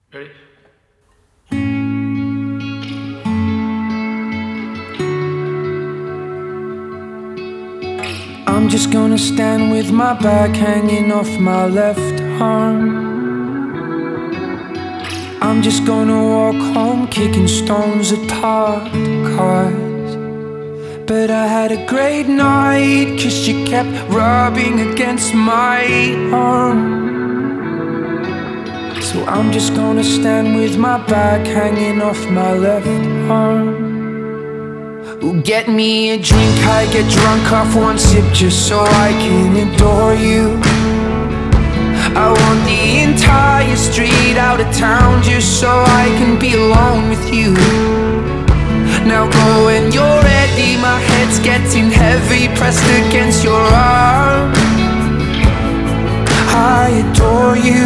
Ready? I'm just gonna stand with my back hanging off my left arm. I'm just gonna walk home kicking stones at parked cars. But I had a great night 'cause she kept rubbing against my arm. So I'm just gonna stand with my back hanging off my left arm. Ooh, get me a drink, I get drunk off one sip just so I can adore you. I want the entire street out of town just so I can be alone with you. Now go when you're ready, my head's getting heavy, pressed against your arm. I adore you.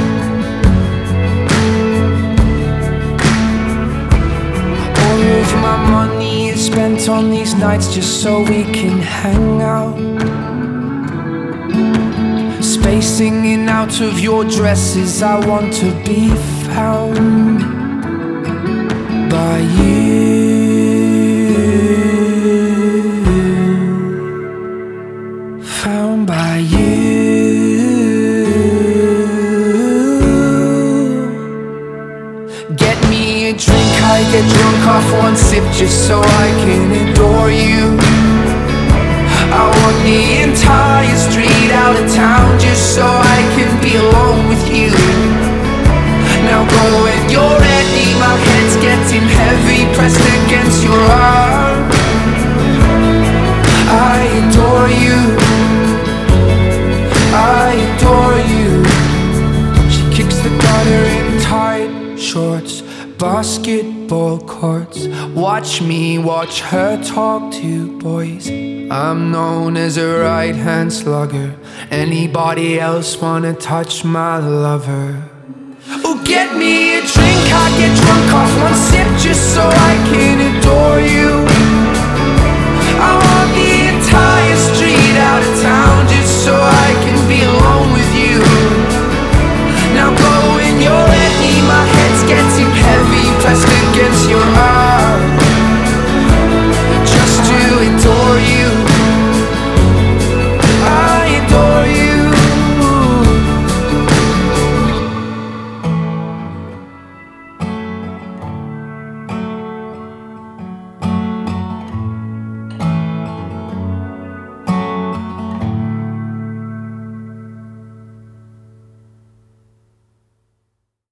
All of my money is spent on these nights just so we can hang out. Spacing in out of your dresses, I want to be found by you. Found by you. Get me a drink, I get drunk off one sip just so I can adore you. I want the entire street out of town just so I can be alone with you. Now go when you're ready, my head's getting heavy, pressed against your arm. I adore you. I adore you. She kicks the gutter in tight shorts, basketball courts. Watch me, watch her talk to boys. I'm known as a right-hand slugger. Anybody else wanna touch my lover? Oh, get me a drink, I get drunk off one sip just so I can adore you.